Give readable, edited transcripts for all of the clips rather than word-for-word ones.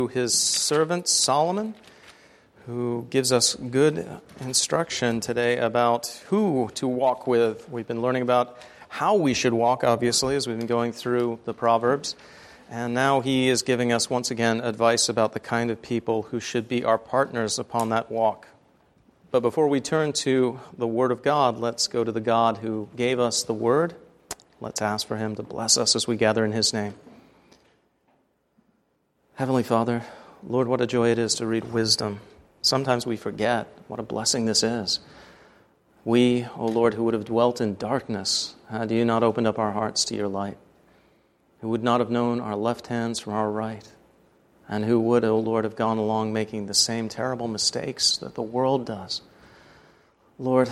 His servant Solomon, who gives us good instruction today about who to walk with. We've been learning about how we should walk, obviously, as we've been going through the Proverbs. And now he is giving us, once again, advice about the kind of people who should be our partners upon that walk. But before we turn to the Word of God, let's go to the God who gave us the Word. Let's ask for Him to bless us as we gather in His name. Heavenly Father, Lord, what a joy it is to read wisdom. Sometimes we forget what a blessing this is. We, O Lord, who would have dwelt in darkness, had you not opened up our hearts to your light, who would not have known our left hands from our right, and who would, O Lord, have gone along making the same terrible mistakes that the world does. Lord,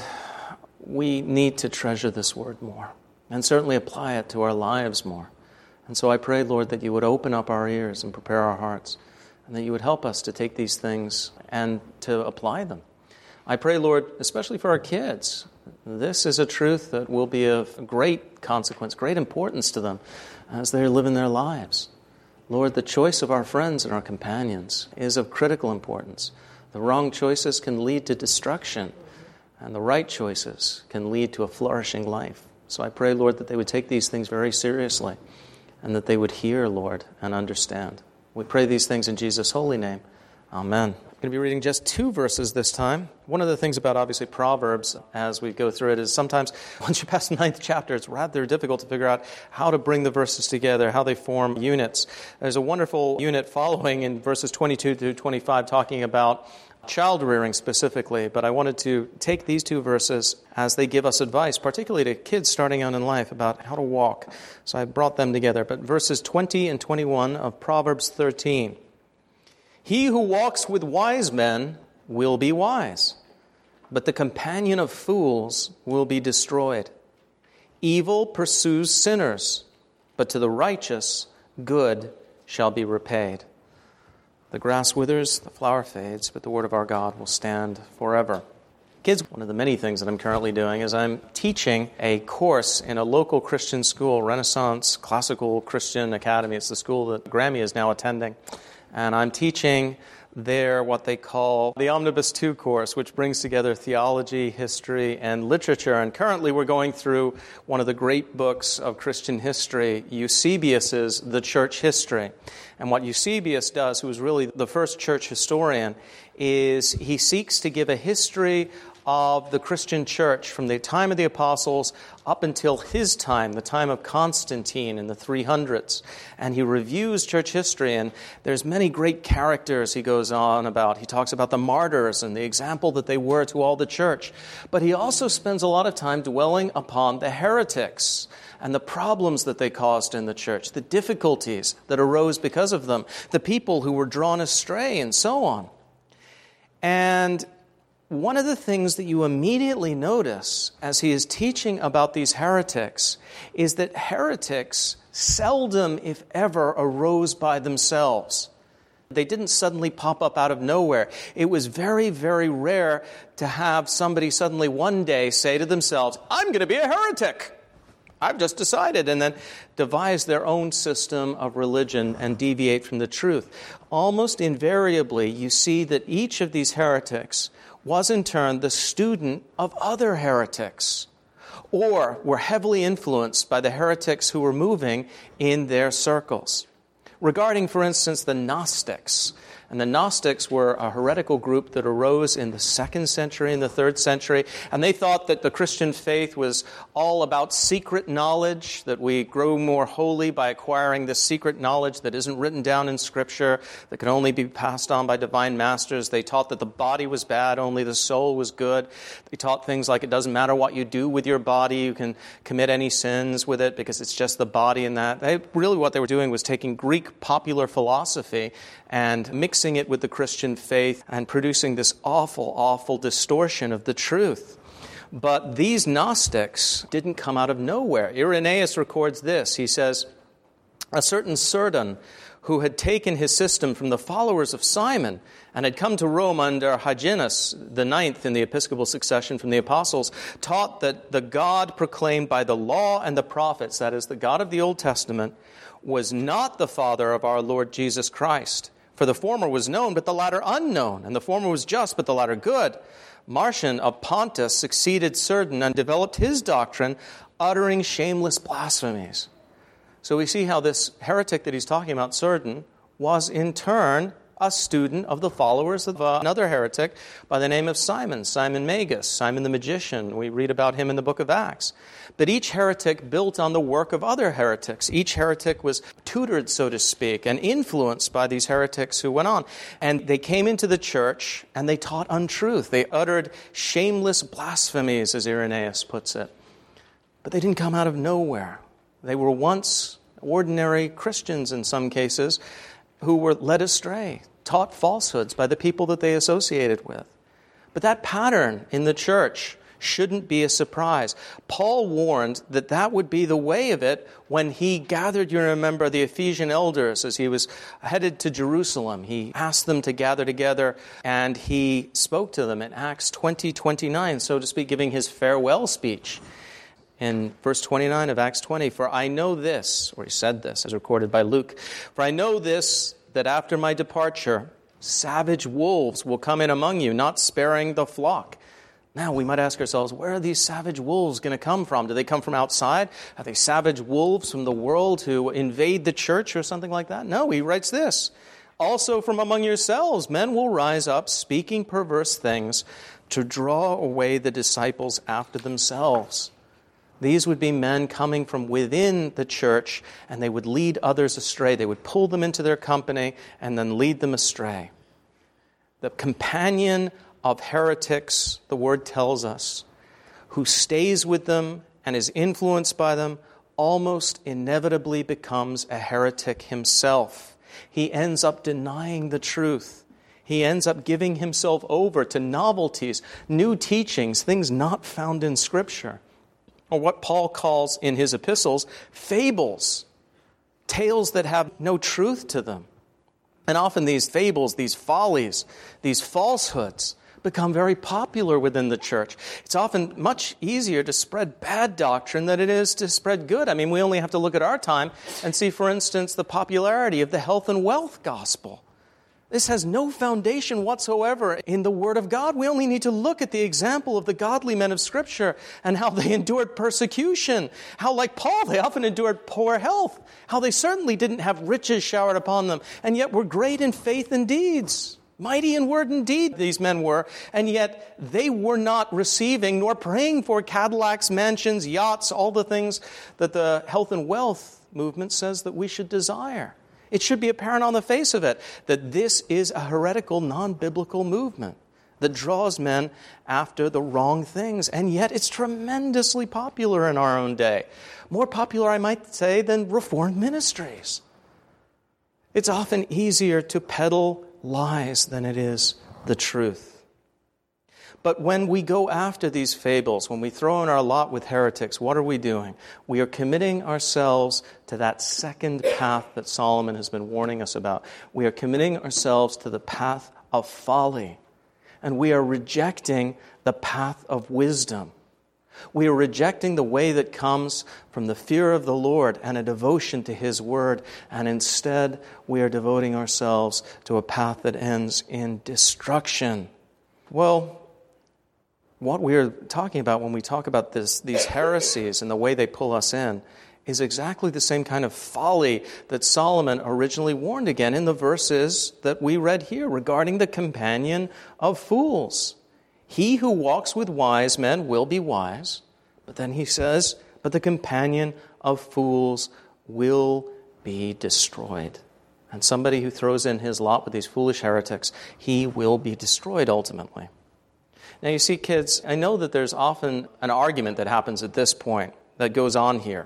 we need to treasure this word more, and certainly apply it to our lives more. And so I pray, Lord, that you would open up our ears and prepare our hearts, and that you would help us to take these things and to apply them. I pray, Lord, especially for our kids. This is a truth that will be of great consequence, great importance to them as they live in their lives. Lord, the choice of our friends and our companions is of critical importance. The wrong choices can lead to destruction, and the right choices can lead to a flourishing life. So I pray, Lord, that they would take these things very seriously, and that they would hear, Lord, and understand. We pray these things in Jesus' holy name. Amen. I'm going to be reading just 2 verses this time. One of the things about, obviously, Proverbs, as we go through it, is sometimes once you pass the 9th chapter, it's rather difficult to figure out how to bring the verses together, how they form units. There's a wonderful unit following in verses 22 through 25 talking about child rearing specifically, but I wanted to take these 2 verses as they give us advice, particularly to kids starting out in life, about how to walk. So I brought them together. But verses 20 and 21 of Proverbs 13. He who walks with wise men will be wise, but the companion of fools will be destroyed. Evil pursues sinners, but to the righteous good shall be repaid. The grass withers, the flower fades, but the word of our God will stand forever. Kids, one of the many things that I'm currently doing is I'm teaching a course in a local Christian school, Renaissance Classical Christian Academy. It's the school that Grammy is now attending. And I'm teaching there what they call the Omnibus 2 course, which brings together theology, history, and literature. And currently we're going through one of the great books of Christian history, Eusebius's The Church History. And what Eusebius does, who is really the first church historian, is he seeks to give a history of the Christian church from the time of the apostles up until his time, the time of Constantine in the 300s. And he reviews church history, and there's many great characters he goes on about. He talks about the martyrs and the example that they were to all the church. But he also spends a lot of time dwelling upon the heretics and the problems that they caused in the church, the difficulties that arose because of them, the people who were drawn astray, and so on. And one of the things that you immediately notice as he is teaching about these heretics is that heretics seldom, if ever, arose by themselves. They didn't suddenly pop up out of nowhere. It was very, very rare to have somebody suddenly one day say to themselves, I'm going to be a heretic. I've just decided, and then devise their own system of religion and deviate from the truth. Almost invariably, you see that each of these heretics was in turn the student of other heretics, or were heavily influenced by the heretics who were moving in their circles. Regarding, for instance, the Gnostics. And the Gnostics were a heretical group that arose in the 2nd century and the 3rd century. And they thought that the Christian faith was all about secret knowledge, that we grow more holy by acquiring this secret knowledge that isn't written down in Scripture, that can only be passed on by divine masters. They taught that the body was bad, only the soul was good. They taught things like it doesn't matter what you do with your body, you can commit any sins with it because it's just the body and that. Really what they were doing was taking Greek popular philosophy and mixing it with the Christian faith and producing this awful, awful distortion of the truth. But these Gnostics didn't come out of nowhere. Irenaeus records this. He says, a certain Surdon, who had taken his system from the followers of Simon and had come to Rome under Hyginus, the 9th in the episcopal succession from the apostles, taught that the God proclaimed by the law and the prophets, that is, the God of the Old Testament, was not the Father of our Lord Jesus Christ. For the former was known, but the latter unknown, and the former was just, but the latter good. Marcion of Pontus succeeded Certain and developed his doctrine, uttering shameless blasphemies. So we see how this heretic that he's talking about, Certain, was in turn a student of the followers of another heretic by the name of Simon Magus, Simon the magician. We read about him in the book of Acts. But each heretic built on the work of other heretics. Each heretic was tutored, so to speak, and influenced by these heretics who went on. And they came into the church and they taught untruth. They uttered shameless blasphemies, as Irenaeus puts it. But they didn't come out of nowhere. They were once ordinary Christians in some cases who were led astray, taught falsehoods by the people that they associated with. But that pattern in the church shouldn't be a surprise. Paul warned that that would be the way of it when he gathered, you remember, the Ephesian elders as he was headed to Jerusalem. He asked them to gather together and he spoke to them in Acts 20:29, so to speak, giving his farewell speech. In verse 29 of Acts 20, for I know this, or he said this, as recorded by Luke, for I know this, that after my departure, savage wolves will come in among you, not sparing the flock. Now, we might ask ourselves, where are these savage wolves going to come from? Do they come from outside? Are they savage wolves from the world who invade the church or something like that? No, he writes this. Also from among yourselves, men will rise up, speaking perverse things, to draw away the disciples after themselves. These would be men coming from within the church, and they would lead others astray. They would pull them into their company and then lead them astray. The companion of heretics, the word tells us, who stays with them and is influenced by them, almost inevitably becomes a heretic himself. He ends up denying the truth. He ends up giving himself over to novelties, new teachings, things not found in Scripture. Or what Paul calls in his epistles, fables, tales that have no truth to them. And often these fables, these follies, these falsehoods become very popular within the church. It's often much easier to spread bad doctrine than it is to spread good. I mean, we only have to look at our time and see, for instance, the popularity of the health and wealth gospel. This has no foundation whatsoever in the Word of God. We only need to look at the example of the godly men of Scripture and how they endured persecution, how, like Paul, they often endured poor health, how they certainly didn't have riches showered upon them, and yet were great in faith and deeds. Mighty in word and deed these men were, and yet they were not receiving nor praying for Cadillacs, mansions, yachts, all the things that the health and wealth movement says that we should desire. It should be apparent on the face of it that this is a heretical, non-biblical movement that draws men after the wrong things. And yet it's tremendously popular in our own day. More popular, I might say, than Reformed ministries. It's often easier to peddle lies than it is the truth. But when we go after these fables, when we throw in our lot with heretics, what are we doing? We are committing ourselves to that second path that Solomon has been warning us about. We are committing ourselves to the path of folly, and we are rejecting the path of wisdom. We are rejecting the way that comes from the fear of the Lord and a devotion to His Word, and instead we are devoting ourselves to a path that ends in destruction. Well, what we are talking about when we talk about these heresies and the way they pull us in is exactly the same kind of folly that Solomon originally warned again in the verses that we read here regarding the companion of fools. He who walks with wise men will be wise, but then he says, but the companion of fools will be destroyed. And somebody who throws in his lot with these foolish heretics, he will be destroyed ultimately. Now, you see, kids, I know that there's often an argument that happens at this point that goes on here.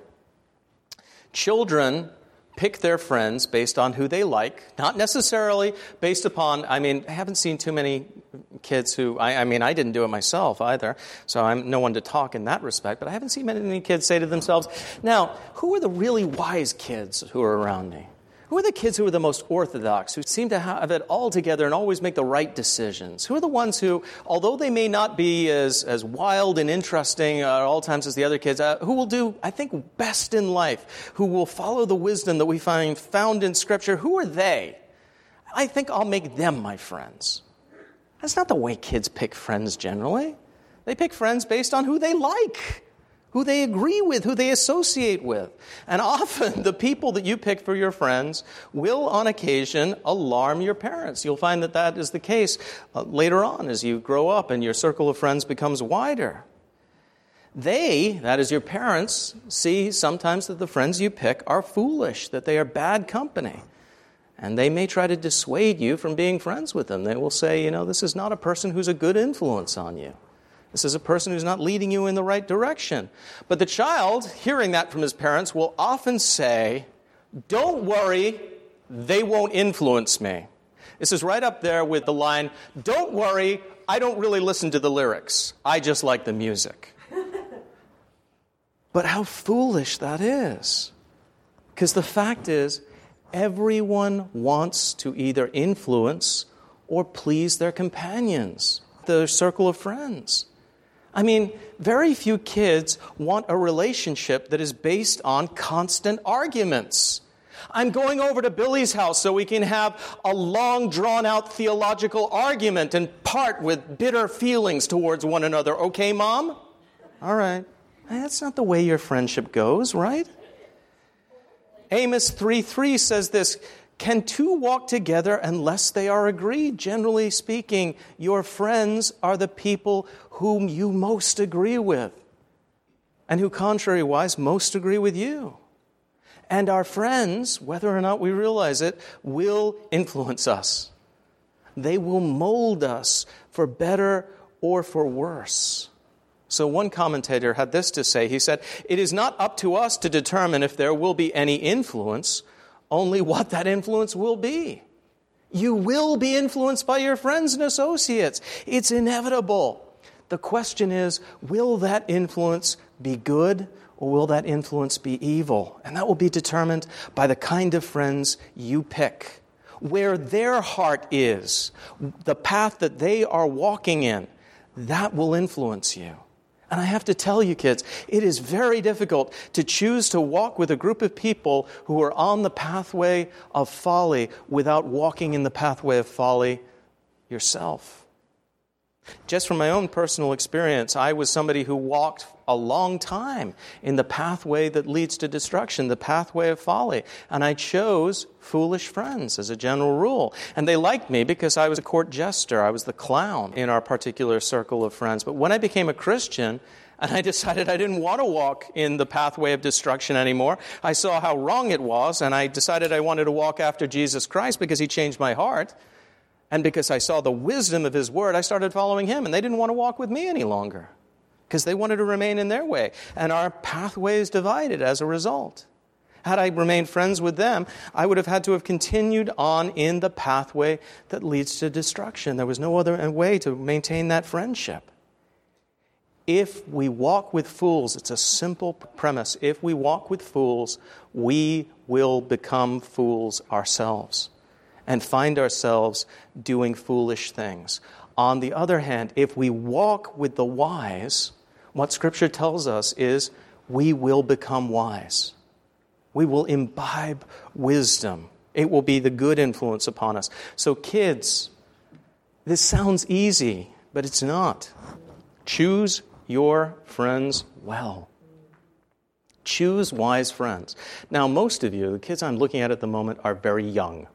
Children pick their friends based on who they like, not necessarily based upon, I haven't seen too many kids who, I didn't do it myself either, so I'm no one to talk in that respect, but I haven't seen many kids say to themselves, now, who are the really wise kids who are around me? Who are the kids who are the most orthodox, who seem to have it all together and always make the right decisions? Who are the ones who, although they may not be as wild and interesting at all times as the other kids, who will do, I think, best in life, who will follow the wisdom that we find found in Scripture? Who are they? I think I'll make them my friends. That's not the way kids pick friends generally. They pick friends based on who they like, who they agree with, who they associate with. And often the people that you pick for your friends will, on occasion, alarm your parents. You'll find that that is the case later on as you grow up and your circle of friends becomes wider. They, that is your parents, see sometimes that the friends you pick are foolish, that they are bad company. And they may try to dissuade you from being friends with them. They will say, this is not a person who's a good influence on you. This is a person who's not leading you in the right direction. But the child, hearing that from his parents, will often say, don't worry, they won't influence me. This is right up there with the line, don't worry, I don't really listen to the lyrics. I just like the music. But how foolish that is. Because the fact is, everyone wants to either influence or please their companions, their circle of friends. I mean, very few kids want a relationship that is based on constant arguments. I'm going over to Billy's house so we can have a long, drawn-out theological argument and part with bitter feelings towards one another. Okay, Mom? All right. That's not the way your friendship goes, right? Amos 3:3 says this, can two walk together unless they are agreed? Generally speaking, your friends are the people whom you most agree with, and who, contrary-wise, most agree with you. And our friends, whether or not we realize it, will influence us. They will mold us for better or for worse. So one commentator had this to say. He said, it is not up to us to determine if there will be any influence, only what that influence will be. You will be influenced by your friends and associates. It's inevitable. The question is, will that influence be good or will that influence be evil? And that will be determined by the kind of friends you pick. Where their heart is, the path that they are walking in, that will influence you. And I have to tell you, kids, it is very difficult to choose to walk with a group of people who are on the pathway of folly without walking in the pathway of folly yourself. Just from my own personal experience, I was somebody who walked a long time in the pathway that leads to destruction, the pathway of folly. And I chose foolish friends as a general rule. And they liked me because I was a court jester. I was the clown in our particular circle of friends. But when I became a Christian, and I decided I didn't want to walk in the pathway of destruction anymore, I saw how wrong it was, and I decided I wanted to walk after Jesus Christ because he changed my heart. And because I saw the wisdom of his word, I started following him. And they didn't want to walk with me any longer because they wanted to remain in their way. And our pathways divided as a result. Had I remained friends with them, I would have had to have continued on in the pathway that leads to destruction. There was no other way to maintain that friendship. If we walk with fools, it's a simple premise. If we walk with fools, we will become fools ourselves and find ourselves doing foolish things. On the other hand, if we walk with the wise, what Scripture tells us is we will become wise. We will imbibe wisdom. It will be the good influence upon us. So kids, this sounds easy, but it's not. Choose your friends well. Choose wise friends. Now, most of you, the kids I'm looking at the moment, are very young.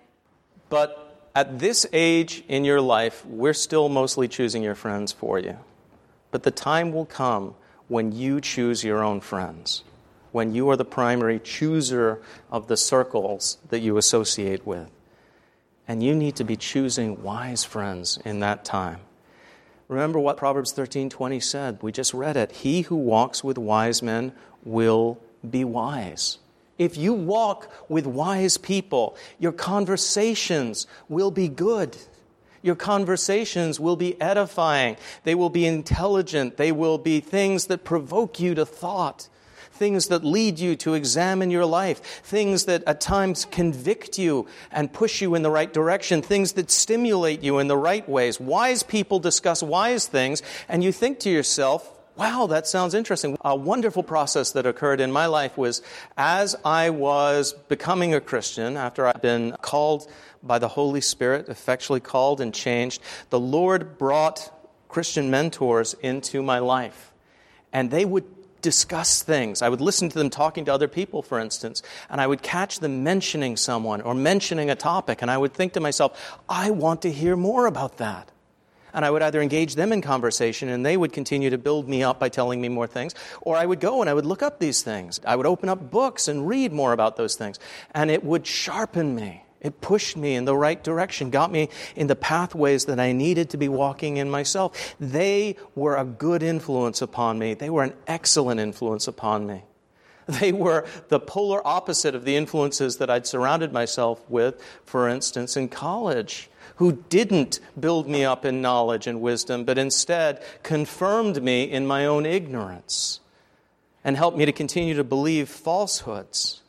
But at this age in your life, we're still mostly choosing your friends for you. But the time will come when you choose your own friends, when you are the primary chooser of the circles that you associate with. And you need to be choosing wise friends in that time. Remember what Proverbs 13:20 said. We just read it. He who walks with wise men will be wise. If you walk with wise people, your conversations will be good. Your conversations will be edifying. They will be intelligent. They will be things that provoke you to thought, things that lead you to examine your life, things that at times convict you and push you in the right direction, things that stimulate you in the right ways. Wise people discuss wise things, and you think to yourself, wow, that sounds interesting. A wonderful process that occurred in my life was as I was becoming a Christian, after I'd been called by the Holy Spirit, effectually called and changed, the Lord brought Christian mentors into my life. And they would discuss things. I would listen to them talking to other people, for instance, and I would catch them mentioning someone or mentioning a topic, and I would think to myself, I want to hear more about that. And I would either engage them in conversation, and they would continue to build me up by telling me more things, or I would go and I would look up these things. I would open up books and read more about those things, and it would sharpen me. It pushed me in the right direction, got me in the pathways that I needed to be walking in myself. They were a good influence upon me. They were an excellent influence upon me. They were the polar opposite of the influences that I'd surrounded myself with, for instance, in college, who didn't build me up in knowledge and wisdom, but instead confirmed me in my own ignorance and helped me to continue to believe falsehoods.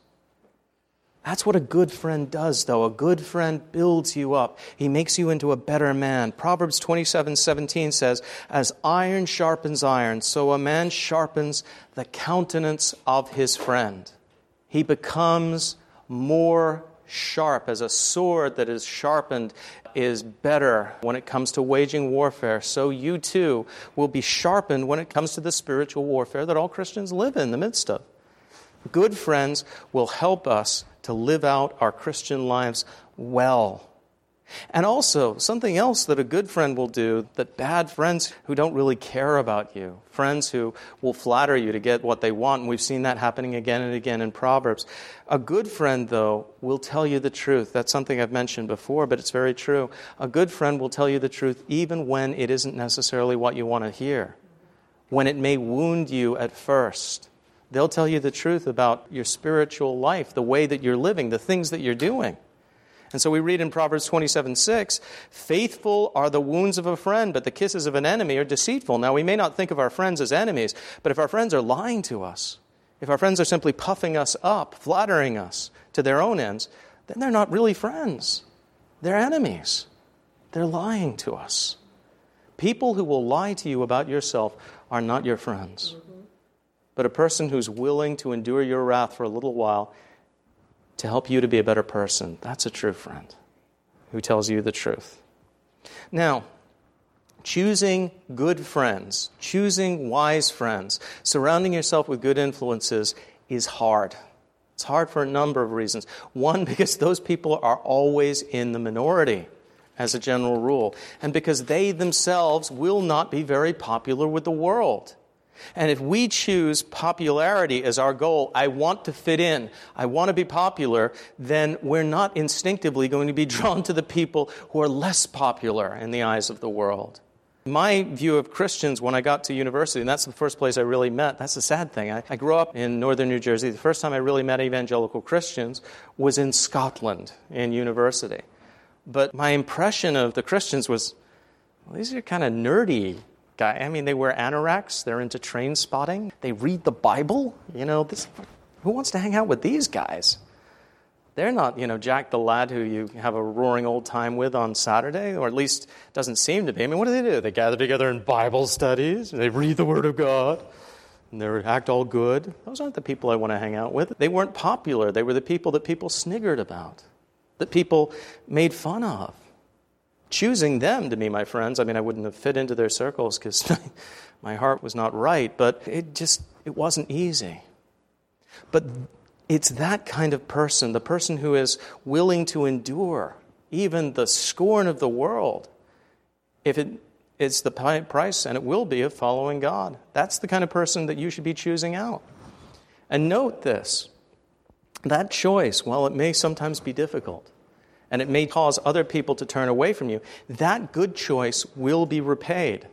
That's what a good friend does, though. A good friend builds you up. He makes you into a better man. Proverbs 27:17 says, as iron sharpens iron, so a man sharpens the countenance of his friend. He becomes more sharp. As a sword that is sharpened is better when it comes to waging warfare, so you too will be sharpened when it comes to the spiritual warfare that all Christians live in the midst of. Good friends will help us to live out our Christian lives well. And also, something else that a good friend will do that bad friends who don't really care about you, friends who will flatter you to get what they want, and we've seen that happening again and again in Proverbs. A good friend, though, will tell you the truth. That's something I've mentioned before, but it's very true. A good friend will tell you the truth even when it isn't necessarily what you want to hear, when it may wound you at first. They'll tell you the truth about your spiritual life, the way that you're living, the things that you're doing. And so we read in Proverbs 27:6, faithful are the wounds of a friend, but the kisses of an enemy are deceitful. Now, we may not think of our friends as enemies, but if our friends are lying to us, if our friends are simply puffing us up, flattering us to their own ends, then they're not really friends. They're enemies. They're lying to us. People who will lie to you about yourself are not your friends. But a person who's willing to endure your wrath for a little while to help you to be a better person, that's a true friend who tells you the truth. Now, choosing good friends, choosing wise friends, surrounding yourself with good influences is hard. It's hard for a number of reasons. One, because those people are always in the minority, as a general rule, and because they themselves will not be very popular with the world. And if we choose popularity as our goal, I want to fit in, I want to be popular, then we're not instinctively going to be drawn to the people who are less popular in the eyes of the world. My view of Christians when I got to university, and that's the first place I really met, that's the sad thing. I grew up in northern New Jersey. The first time I really met evangelical Christians was in Scotland in university. But my impression of the Christians was, well, these are kind of nerdy guy. I mean, they wear anoraks. They're into train spotting. They read the Bible. Who wants to hang out with these guys? They're not, Jack the lad who you have a roaring old time with on Saturday, or at least doesn't seem to be. I mean, what do? They gather together in Bible studies, and they read the Word of God, and they act all good. Those aren't the people I want to hang out with. They weren't popular. They were the people that people sniggered about, that people made fun of. Choosing them to be my friends, I wouldn't have fit into their circles because my heart was not right, but it wasn't easy. But it's that kind of person, the person who is willing to endure even the scorn of the world, if it's the price, and it will be, of following God. That's the kind of person that you should be choosing out. And note this, that choice, while it may sometimes be difficult, and it may cause other people to turn away from you, that good choice will be repaid.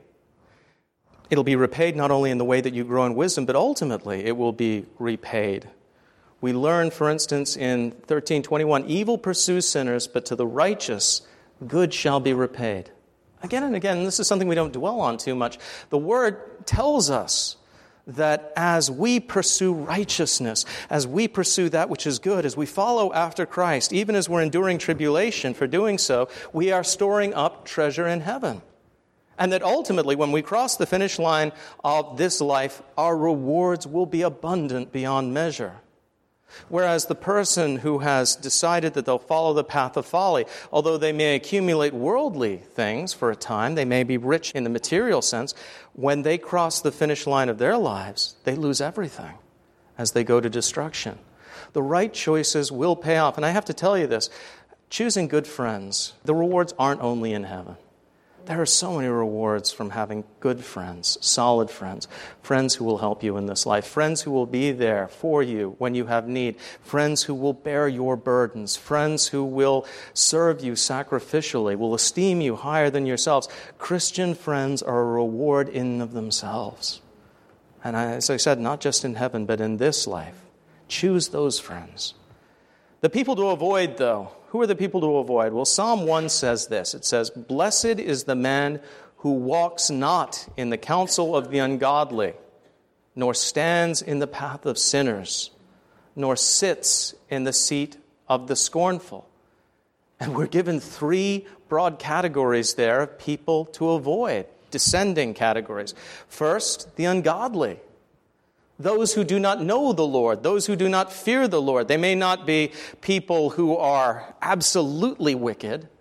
It'll be repaid not only in the way that you grow in wisdom, but ultimately it will be repaid. We learn, for instance, in 13:21, evil pursues sinners, but to the righteous good shall be repaid. Again and again, and this is something we don't dwell on too much, the Word tells us that as we pursue righteousness, as we pursue that which is good, as we follow after Christ, even as we're enduring tribulation for doing so, we are storing up treasure in heaven. And that ultimately, when we cross the finish line of this life, our rewards will be abundant beyond measure. Whereas the person who has decided that they'll follow the path of folly, although they may accumulate worldly things for a time, they may be rich in the material sense, when they cross the finish line of their lives, they lose everything as they go to destruction. The right choices will pay off. And I have to tell you this, choosing good friends, the rewards aren't only in heaven. There are so many rewards from having good friends, solid friends, friends who will help you in this life, friends who will be there for you when you have need, friends who will bear your burdens, friends who will serve you sacrificially, will esteem you higher than yourselves. Christian friends are a reward in of themselves. And as I said, not just in heaven, but in this life. Choose those friends. The people to avoid, though, who are the people to avoid? Well, Psalm 1 says this. It says, "Blessed is the man who walks not in the counsel of the ungodly, nor stands in the path of sinners, nor sits in the seat of the scornful." And we're given three broad categories there of people to avoid, descending categories. First, the ungodly. Those who do not know the Lord, those who do not fear the Lord. They may not be people who are absolutely wicked,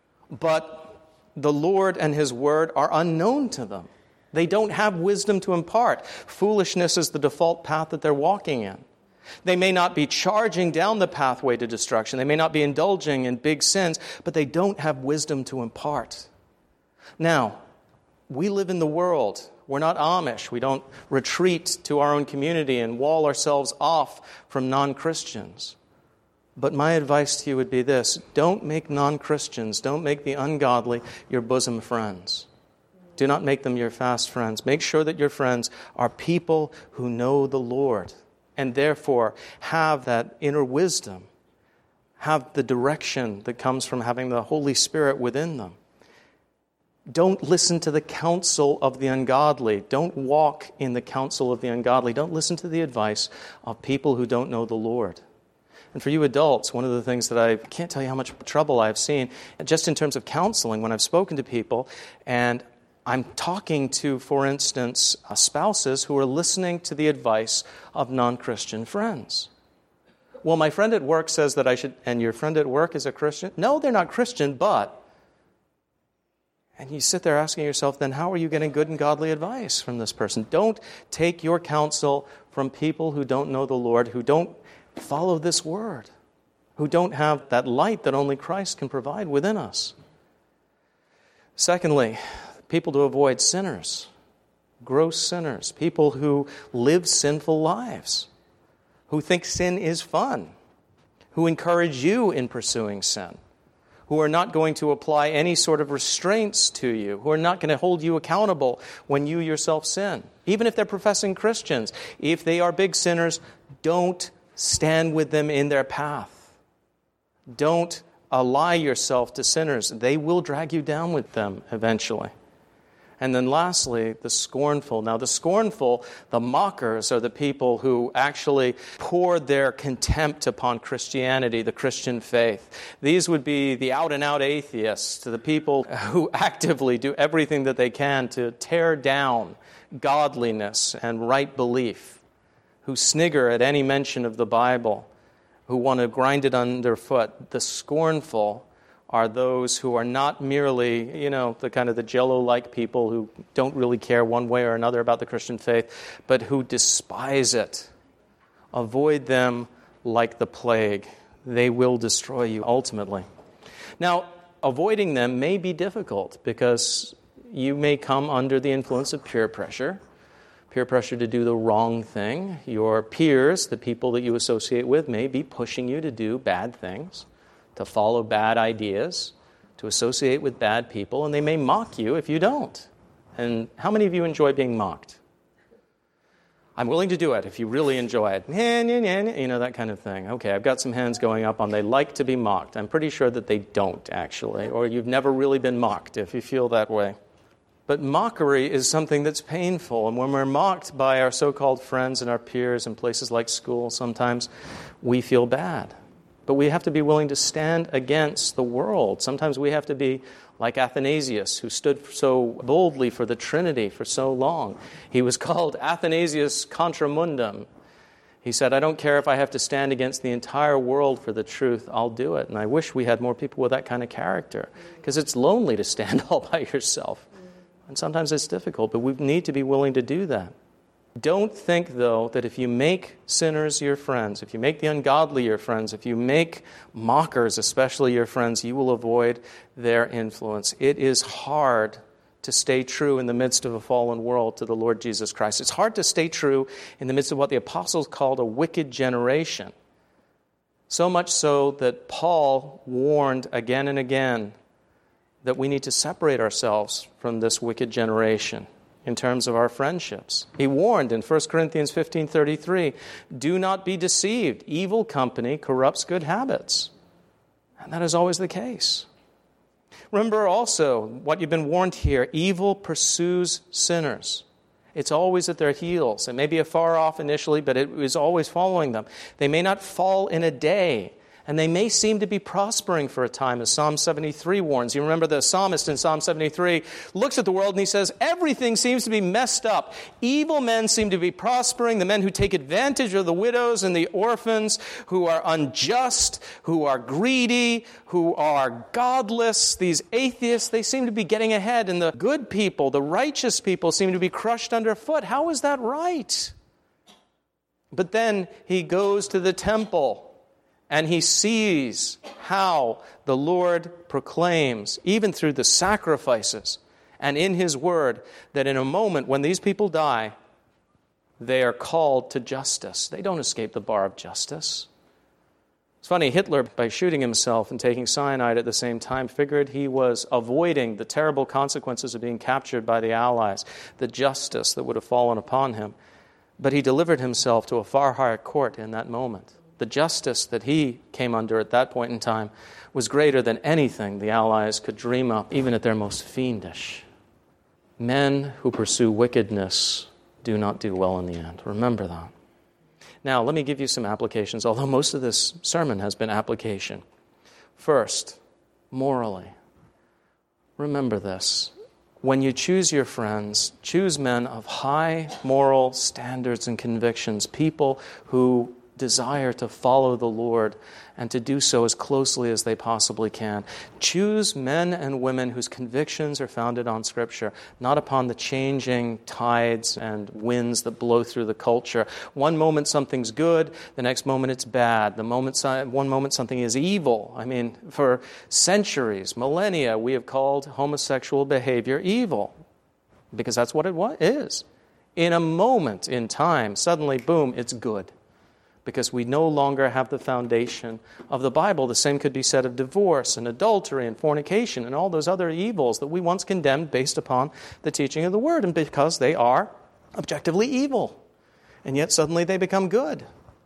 but the Lord and His Word are unknown to them. They don't have wisdom to impart. Foolishness is the default path that they're walking in. They may not be charging down the pathway to destruction. They may not be indulging in big sins, but they don't have wisdom to impart. Now, we live in the world. We're not Amish. We don't retreat to our own community and wall ourselves off from non-Christians. But my advice to you would be this: don't make non-Christians, don't make the ungodly your bosom friends. Do not make them your fast friends. Make sure that your friends are people who know the Lord and therefore have that inner wisdom, have the direction that comes from having the Holy Spirit within them. Don't listen to the counsel of the ungodly. Don't walk in the counsel of the ungodly. Don't listen to the advice of people who don't know the Lord. And for you adults, one of the things that I can't tell you how much trouble I've seen, just in terms of counseling, when I've spoken to people, and I'm talking to, for instance, spouses who are listening to the advice of non-Christian friends. Well, my friend at work says that I should, and your friend at work is a Christian? No, they're not Christian, but... And you sit there asking yourself, then how are you getting good and godly advice from this person? Don't take your counsel from people who don't know the Lord, who don't follow this word, who don't have that light that only Christ can provide within us. Secondly, people to avoid: sinners, gross sinners, people who live sinful lives, who think sin is fun, who encourage you in pursuing sin, who are not going to apply any sort of restraints to you, who are not going to hold you accountable when you yourself sin. Even if they're professing Christians, if they are big sinners, don't stand with them in their path. Don't ally yourself to sinners. They will drag you down with them eventually. And then lastly, the scornful. Now the scornful, the mockers, are the people who actually pour their contempt upon Christianity, the Christian faith. These would be the out-and-out atheists, the people who actively do everything that they can to tear down godliness and right belief, who snigger at any mention of the Bible, who want to grind it underfoot. The scornful are those who are not merely, the kind of the Jello-like people who don't really care one way or another about the Christian faith, but who despise it. Avoid them like the plague. They will destroy you ultimately. Now, avoiding them may be difficult because you may come under the influence of peer pressure to do the wrong thing. Your peers, the people that you associate with, may be pushing you to do bad things, to follow bad ideas, to associate with bad people, and they may mock you if you don't. And how many of you enjoy being mocked? I'm willing to do it if you really enjoy it. That kind of thing. Okay, I've got some hands going up on they like to be mocked. I'm pretty sure that they don't, actually, or you've never really been mocked if you feel that way. But mockery is something that's painful, and when we're mocked by our so-called friends and our peers in places like school, sometimes we feel bad. But we have to be willing to stand against the world. Sometimes we have to be like Athanasius, who stood so boldly for the Trinity for so long. He was called Athanasius Contra Mundum. He said, I don't care if I have to stand against the entire world for the truth, I'll do it. And I wish we had more people with that kind of character, because it's lonely to stand all by yourself. And sometimes it's difficult, but we need to be willing to do that. Don't think, though, that if you make sinners your friends, if you make the ungodly your friends, if you make mockers especially your friends, you will avoid their influence. It is hard to stay true in the midst of a fallen world to the Lord Jesus Christ. It's hard to stay true in the midst of what the apostles called a wicked generation. So much so that Paul warned again and again that we need to separate ourselves from this wicked generation in terms of our friendships. He warned in 1 Corinthians 15:33, do not be deceived. Evil company corrupts good habits. And that is always the case. Remember also what you've been warned here. Evil pursues sinners. It's always at their heels. It may be afar off initially, but it is always following them. They may not fall in a day, and they may seem to be prospering for a time, as Psalm 73 warns. You remember the psalmist in Psalm 73 looks at the world and he says, everything seems to be messed up. Evil men seem to be prospering, the men who take advantage of the widows and the orphans, who are unjust, who are greedy, who are godless. These atheists, they seem to be getting ahead, and the good people, the righteous people, seem to be crushed underfoot. How is that right? But then he goes to the temple, and he sees how the Lord proclaims, even through the sacrifices and in his word, that in a moment when these people die, they are called to justice. They don't escape the bar of justice. It's funny, Hitler, by shooting himself and taking cyanide at the same time, figured he was avoiding the terrible consequences of being captured by the Allies, the justice that would have fallen upon him. But he delivered himself to a far higher court in that moment. The justice that he came under at that point in time was greater than anything the Allies could dream up, even at their most fiendish. Men who pursue wickedness do not do well in the end. Remember that. Now, let me give you some applications, although most of this sermon has been application. First, morally. Remember this. When you choose your friends, choose men of high moral standards and convictions, people who desire to follow the Lord and to do so as closely as they possibly can. Choose men and women whose convictions are founded on Scripture, not upon the changing tides and winds that blow through the culture. One moment something's good, the next moment it's bad. One moment something is evil. I mean, for centuries, millennia, we have called homosexual behavior evil because that's what it is. In a moment in time, suddenly, boom, it's good, because we no longer have the foundation of the Bible. The same could be said of divorce and adultery and fornication and all those other evils that we once condemned based upon the teaching of the Word, and because they are objectively evil. And yet suddenly they become good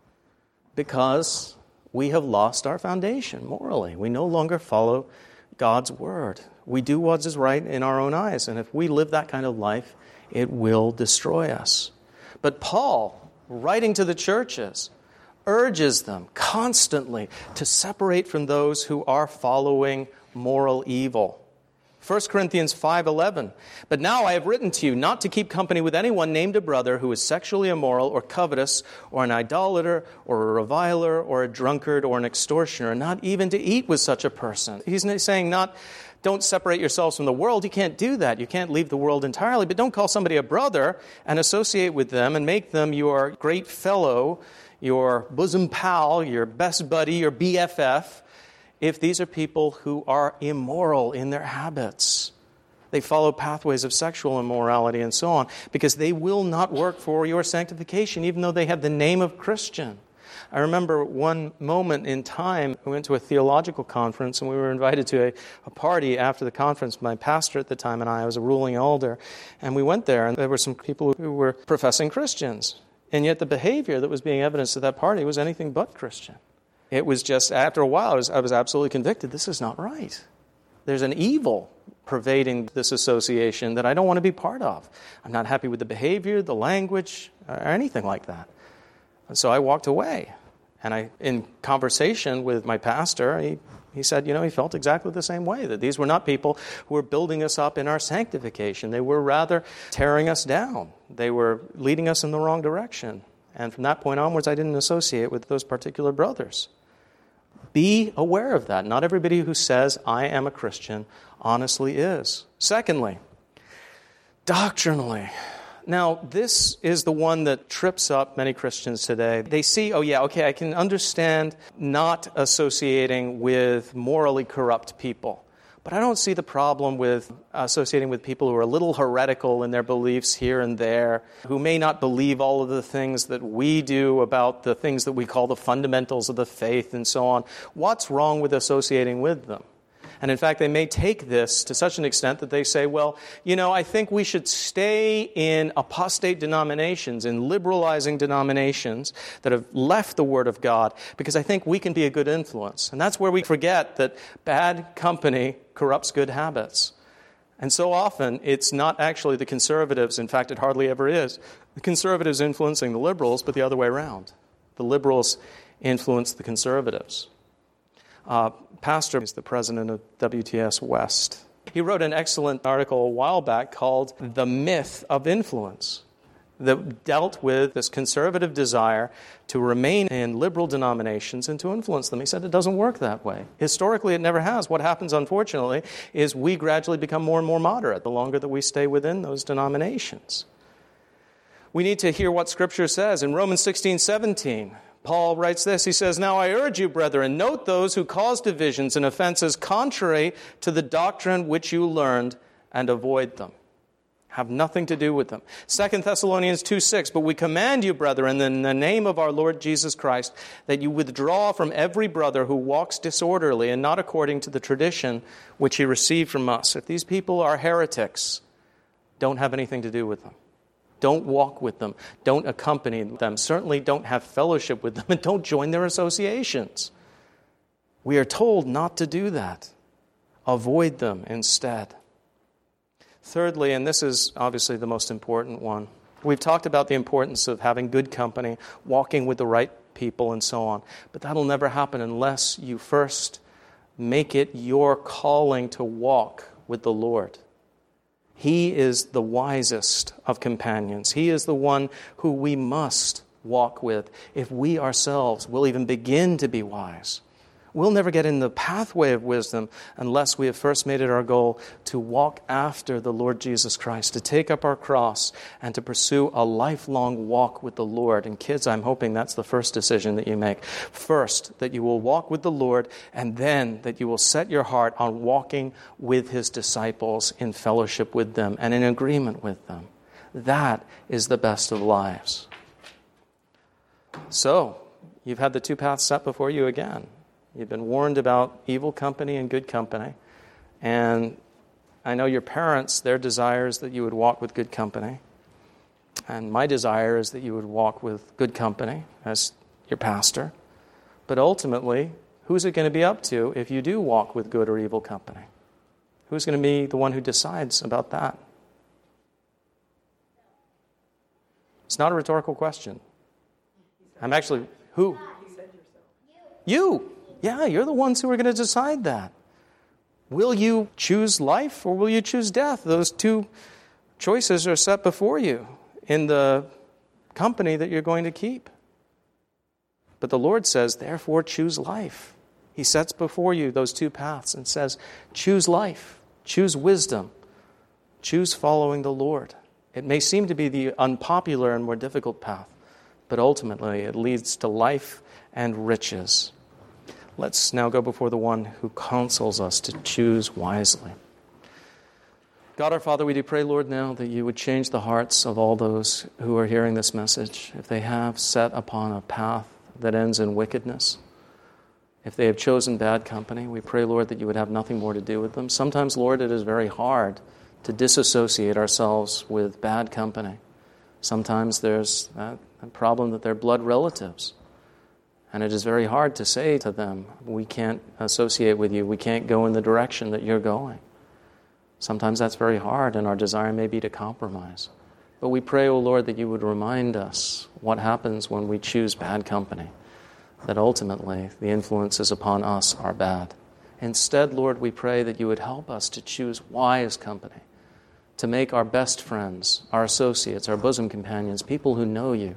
because we have lost our foundation morally. We no longer follow God's Word. We do what is right in our own eyes, and if we live that kind of life, it will destroy us. But Paul, writing to the churches, urges them constantly to separate from those who are following moral evil. 1 Corinthians 5:11, but now I have written to you not to keep company with anyone named a brother who is sexually immoral or covetous or an idolater or a reviler or a drunkard or an extortioner, not even to eat with such a person. He's saying don't separate yourselves from the world. You can't do that. You can't leave the world entirely, but don't call somebody a brother and associate with them and make them your great fellow, your bosom pal, your best buddy, your BFF, if these are people who are immoral in their habits. They follow pathways of sexual immorality and so on, because they will not work for your sanctification, even though they have the name of Christian. I remember one moment in time, we went to a theological conference, and we were invited to a party after the conference. My pastor at the time and I was a ruling elder, and we went there, and there were some people who were professing Christians. And yet the behavior that was being evidenced at that party was anything but Christian. It was just, after a while, I was absolutely convicted, this is not right. There's an evil pervading this association that I don't want to be part of. I'm not happy with the behavior, the language, or anything like that. And so I walked away. And in conversation with my pastor, he said, he felt exactly the same way, that these were not people who were building us up in our sanctification. They were rather tearing us down. They were leading us in the wrong direction. And from that point onwards, I didn't associate with those particular brothers. Be aware of that. Not everybody who says, I am a Christian, honestly is. Secondly, doctrinally. Now, this is the one that trips up many Christians today. They see, I can understand not associating with morally corrupt people. But I don't see the problem with associating with people who are a little heretical in their beliefs here and there, who may not believe all of the things that we do about the things that we call the fundamentals of the faith and so on. What's wrong with associating with them? And in fact, they may take this to such an extent that they say, I think we should stay in apostate denominations, in liberalizing denominations that have left the Word of God, because I think we can be a good influence. And that's where we forget that bad company corrupts good habits. And so often, it's not actually the conservatives, in fact, it hardly ever is, the conservatives influencing the liberals, but the other way around. The liberals influence the conservatives. Pastor is the president of WTS West. He wrote an excellent article a while back called The Myth of Influence that dealt with this conservative desire to remain in liberal denominations and to influence them. He said it doesn't work that way. Historically, it never has. What happens, unfortunately, is we gradually become more and more moderate the longer that we stay within those denominations. We need to hear what Scripture says. In Romans 16:17, Paul writes this. He says, Now I urge you, brethren, note those who cause divisions and offenses contrary to the doctrine which you learned, and avoid them. Have nothing to do with them. 2 Thessalonians 2:6, But we command you, brethren, in the name of our Lord Jesus Christ, that you withdraw from every brother who walks disorderly and not according to the tradition which he received from us. If these people are heretics, don't have anything to do with them. Don't walk with them. Don't accompany them. Certainly don't have fellowship with them, and don't join their associations. We are told not to do that. Avoid them instead. Thirdly, and this is obviously the most important one, we've talked about the importance of having good company, walking with the right people, and so on. But that'll never happen unless you first make it your calling to walk with the Lord. He is the wisest of companions. He is the one who we must walk with if we ourselves will even begin to be wise. We'll never get in the pathway of wisdom unless we have first made it our goal to walk after the Lord Jesus Christ, to take up our cross and to pursue a lifelong walk with the Lord. And kids, I'm hoping that's the first decision that you make. First, that you will walk with the Lord, and then that you will set your heart on walking with His disciples in fellowship with them and in agreement with them. That is the best of lives. So, you've had the two paths set before you again. You've been warned about evil company and good company. And I know your parents, their desire is that you would walk with good company. And my desire is that you would walk with good company as your pastor. But ultimately, who's it going to be up to if you do walk with good or evil company? Who's going to be the one who decides about that? It's not a rhetorical question. I'm actually, who? You. Yeah, you're the ones who are going to decide that. Will you choose life or will you choose death? Those two choices are set before you in the company that you're going to keep. But the Lord says, therefore, choose life. He sets before you those two paths and says, choose life, choose wisdom, choose following the Lord. It may seem to be the unpopular and more difficult path, but ultimately it leads to life and riches. Let's now go before the one who counsels us to choose wisely. God our Father, we do pray, Lord, now that you would change the hearts of all those who are hearing this message. If they have set upon a path that ends in wickedness, if they have chosen bad company, we pray, Lord, that you would have nothing more to do with them. Sometimes, Lord, it is very hard to disassociate ourselves with bad company. Sometimes there's a problem that they're blood relatives. And it is very hard to say to them, we can't associate with you, we can't go in the direction that you're going. Sometimes that's very hard, and our desire may be to compromise. But we pray, O Lord, that you would remind us what happens when we choose bad company, that ultimately the influences upon us are bad. Instead, Lord, we pray that you would help us to choose wise company, to make our best friends, our associates, our bosom companions, people who know you,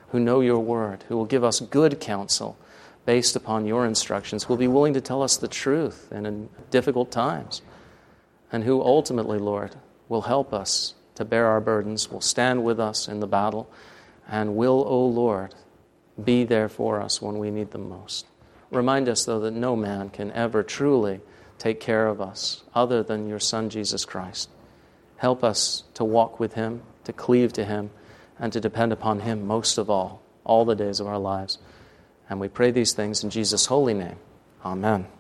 who know your word, who will give us good counsel based upon your instructions, who will be willing to tell us the truth in difficult times, and who ultimately, Lord, will help us to bear our burdens, will stand with us in the battle, and will, O Lord, be there for us when we need them most. Remind us, though, that no man can ever truly take care of us other than your Son, Jesus Christ. Help us to walk with him, to cleave to him, and to depend upon him most of all the days of our lives. And we pray these things in Jesus' holy name. Amen.